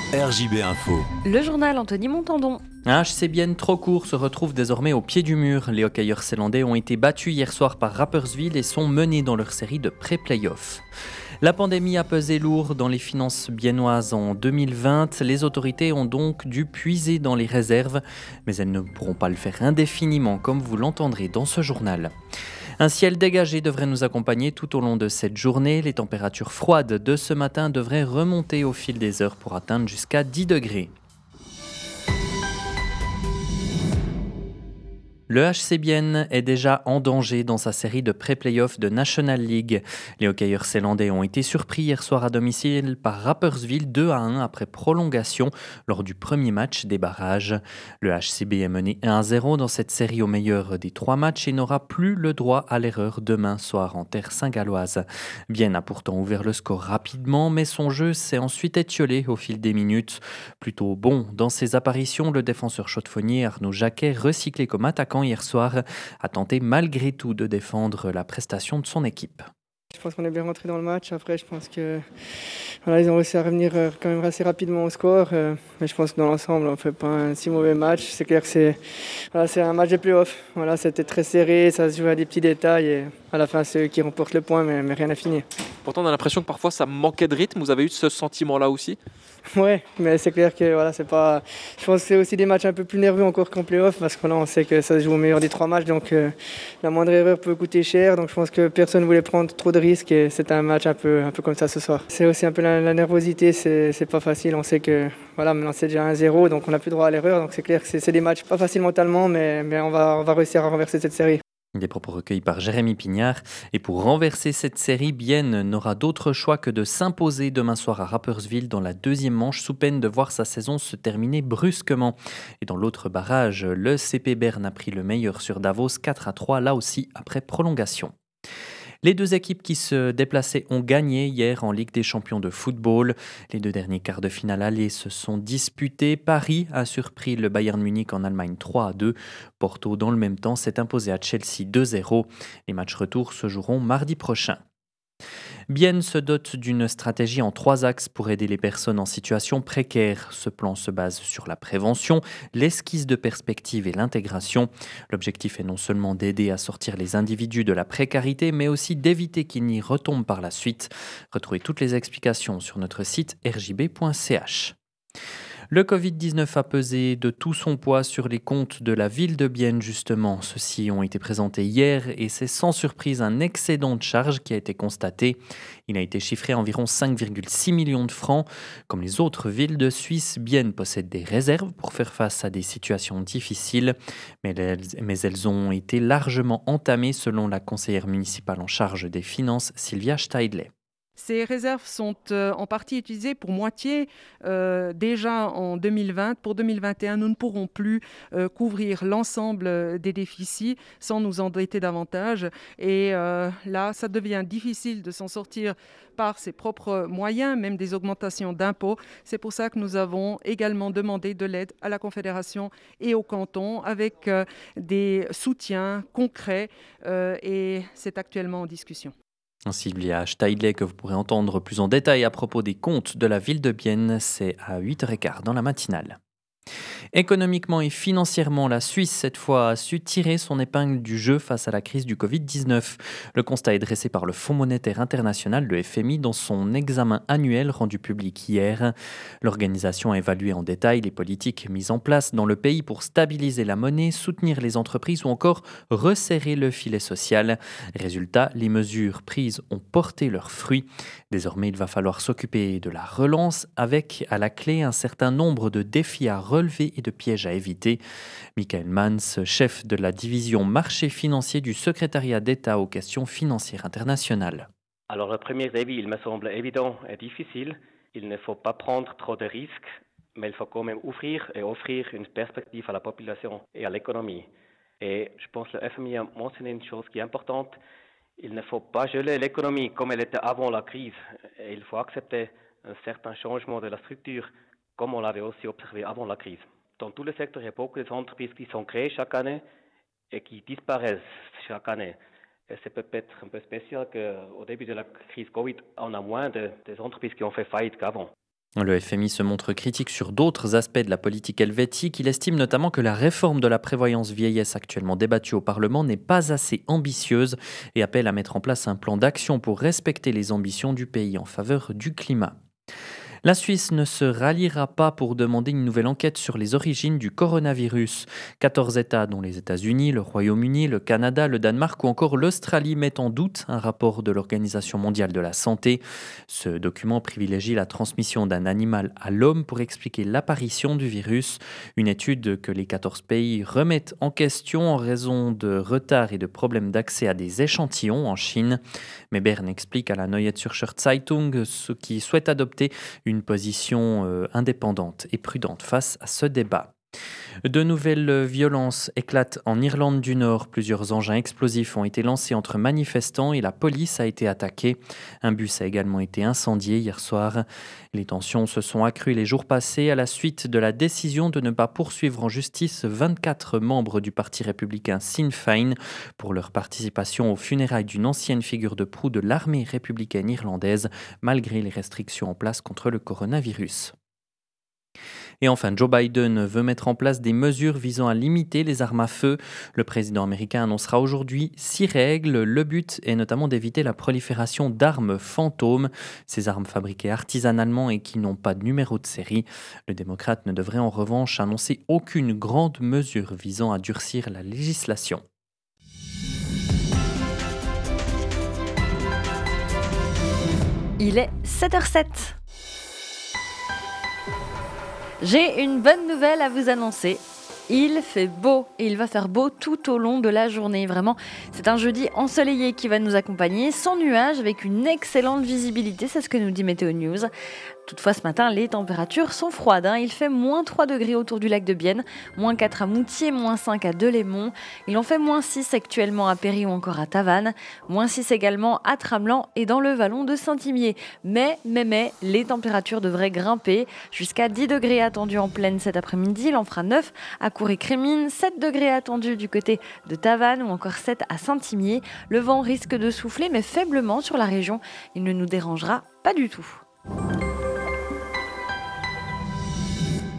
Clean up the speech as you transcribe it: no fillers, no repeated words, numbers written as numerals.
RJB Info. Le journal Anthony Montandon. Un HC Bienne trop court se retrouve désormais au pied du mur. Les hockeyeurs zélandais ont été battus hier soir par Rapperswil et sont menés dans leur série de pré-playoffs. La pandémie a pesé lourd dans les finances biennoises en 2020. Les autorités ont donc dû puiser dans les réserves, mais elles ne pourront pas le faire indéfiniment, comme vous l'entendrez dans ce journal. Un ciel dégagé devrait nous accompagner tout au long de cette journée. Les températures froides de ce matin devraient remonter au fil des heures pour atteindre jusqu'à 10 degrés. Le HC Bienne est déjà en danger dans sa série de pré-playoffs de National League. Les hockeyeurs zélandais ont été surpris hier soir à domicile par Rapperswil 2-1 après prolongation lors du premier match des barrages. Le HCB est mené 1-0 dans cette série au meilleur des 3 matchs et n'aura plus le droit à l'erreur demain soir en terre saint-galloise. Bienne a pourtant ouvert le score rapidement, mais son jeu s'est ensuite étiolé au fil des minutes. Plutôt bon dans ses apparitions, le défenseur chaudefonnier Arnaud Jacquet, recyclé comme attaquant hier soir, a tenté malgré tout de défendre la prestation de son équipe. Je pense qu'on est bien rentré dans le match. Après, je pense que voilà, ils ont réussi à revenir quand même assez rapidement au score. Mais je pense que dans l'ensemble, on ne fait pas un si mauvais match. C'est clair que c'est un match de play-off. Voilà, c'était très serré, ça se joue à des petits détails. Et à la fin, c'est eux qui remportent le point, mais rien n'a fini. Pourtant, on a l'impression que parfois ça manquait de rythme. Vous avez eu ce sentiment-là aussi ? Ouais, mais c'est clair que voilà, c'est pas. Je pense que c'est aussi des matchs un peu plus nerveux encore qu'en play-off parce que là, on sait que ça se joue au meilleur des 3 matchs, donc la moindre erreur peut coûter cher. Donc je pense que personne ne voulait prendre trop de risques et c'était un match un peu comme ça ce soir. C'est aussi un peu la nervosité, c'est pas facile. On sait que voilà, maintenant c'est déjà 1-0, donc on n'a plus droit à l'erreur. Donc c'est clair que c'est des matchs pas faciles mentalement, mais on va réussir à renverser cette série. Des propos recueillis par Jérémy Pignard. Et pour renverser cette série, Bienne n'aura d'autre choix que de s'imposer demain soir à Rapperswil dans la deuxième manche, sous peine de voir sa saison se terminer brusquement. Et dans l'autre barrage, le CP Berne a pris le meilleur sur Davos 4-3, là aussi après prolongation. Les 2 équipes qui se déplaçaient ont gagné hier en Ligue des champions de football. Les 2 derniers quarts de finale allés se sont disputés. Paris a surpris le Bayern Munich en Allemagne 3-2. Porto, dans le même temps, s'est imposé à Chelsea 2-0. Les matchs retour se joueront mardi prochain. Bienne se dote d'une stratégie en 3 axes pour aider les personnes en situation précaire. Ce plan se base sur la prévention, l'esquisse de perspective et l'intégration. L'objectif est non seulement d'aider à sortir les individus de la précarité, mais aussi d'éviter qu'ils n'y retombent par la suite. Retrouvez toutes les explications sur notre site rjb.ch. Le Covid-19 a pesé de tout son poids sur les comptes de la ville de Bienne, justement. Ceux-ci ont été présentés hier et c'est sans surprise un excédent de charges qui a été constaté. Il a été chiffré à environ 5,6 millions de francs. Comme les autres villes de Suisse, Bienne possède des réserves pour faire face à des situations difficiles. Mais elles ont été largement entamées selon la conseillère municipale en charge des finances, Sylvia Steidle. Ces réserves sont en partie utilisées pour moitié déjà en 2020. Pour 2021, nous ne pourrons plus couvrir l'ensemble des déficits sans nous endetter davantage. Et là, ça devient difficile de s'en sortir par ses propres moyens, même des augmentations d'impôts. C'est pour ça que nous avons également demandé de l'aide à la Confédération et au canton avec des soutiens concrets et c'est actuellement en discussion. Sylvia Steidle, que vous pourrez entendre plus en détail à propos des comptes de la ville de Bienne, c'est à 8h15 dans la matinale. Économiquement et financièrement, la Suisse, cette fois, a su tirer son épingle du jeu face à la crise du Covid-19. Le constat est dressé par le Fonds monétaire international, le FMI, dans son examen annuel rendu public hier. L'organisation a évalué en détail les politiques mises en place dans le pays pour stabiliser la monnaie, soutenir les entreprises ou encore resserrer le filet social. Résultat, les mesures prises ont porté leurs fruits. Désormais, il va falloir s'occuper de la relance avec, à la clé, un certain nombre de défis à relever et de pièges à éviter. Michael Mans, chef de la division marché financier du secrétariat d'État aux questions financières internationales. Alors le premier défi, il me semble évident et difficile. Il ne faut pas prendre trop de risques, mais il faut quand même ouvrir et offrir une perspective à la population et à l'économie. Et je pense que le FMI a mentionné une chose qui est importante. Il ne faut pas geler l'économie comme elle était avant la crise. Et il faut accepter un certain changement de la structure, comme on l'avait aussi observé avant la crise. Dans tous les secteurs, il y a beaucoup d'entreprises qui sont créées chaque année et qui disparaissent chaque année. Et c'est peut-être un peu spécial qu'au début de la crise Covid, on a moins des entreprises qui ont fait faillite qu'avant. Le FMI se montre critique sur d'autres aspects de la politique helvétique. Il estime notamment que la réforme de la prévoyance vieillesse actuellement débattue au Parlement n'est pas assez ambitieuse et appelle à mettre en place un plan d'action pour respecter les ambitions du pays en faveur du climat. La Suisse ne se ralliera pas pour demander une nouvelle enquête sur les origines du coronavirus. 14 États, dont les États-Unis, le Royaume-Uni, le Canada, le Danemark ou encore l'Australie, mettent en doute un rapport de l'Organisation mondiale de la santé. Ce document privilégie la transmission d'un animal à l'homme pour expliquer l'apparition du virus. Une étude que les 14 pays remettent en question en raison de retard et de problèmes d'accès à des échantillons en Chine. Mais Bern explique à la Neue Zürcher Zeitung ce qui souhaite adopter une position indépendante et prudente face à ce débat. De nouvelles violences éclatent en Irlande du Nord. Plusieurs engins explosifs ont été lancés entre manifestants et la police a été attaquée. Un bus a également été incendié hier soir. Les tensions se sont accrues les jours passés à la suite de la décision de ne pas poursuivre en justice 24 membres du parti républicain Sinn Féin pour leur participation aux funérailles d'une ancienne figure de proue de l'armée républicaine irlandaise, malgré les restrictions en place contre le coronavirus. Et enfin, Joe Biden veut mettre en place des mesures visant à limiter les armes à feu. Le président américain annoncera aujourd'hui 6 règles. Le but est notamment d'éviter la prolifération d'armes fantômes, ces armes fabriquées artisanalement et qui n'ont pas de numéro de série. Le démocrate ne devrait en revanche annoncer aucune grande mesure visant à durcir la législation. Il est 7h07. J'ai une bonne nouvelle à vous annoncer. Il fait beau et il va faire beau tout au long de la journée. Vraiment, c'est un jeudi ensoleillé qui va nous accompagner, sans nuages, avec une excellente visibilité. C'est ce que nous dit Météo News. Toutefois, ce matin, les températures sont froides. Il fait moins 3 degrés autour du lac de Bienne, moins 4 à Moutier, moins 5 à Delémont. Il en fait moins 6 actuellement à Péry ou encore à Tavannes, moins 6 également à Tramelan et dans le vallon de Saint-Imier. Mais, les températures devraient grimper jusqu'à 10 degrés attendus en plaine cet après-midi. Il en fera 9 à Cour-et-Crémine, 7 degrés attendus du côté de Tavannes ou encore 7 à Saint-Imier. Le vent risque de souffler, mais faiblement sur la région. Il ne nous dérangera pas du tout.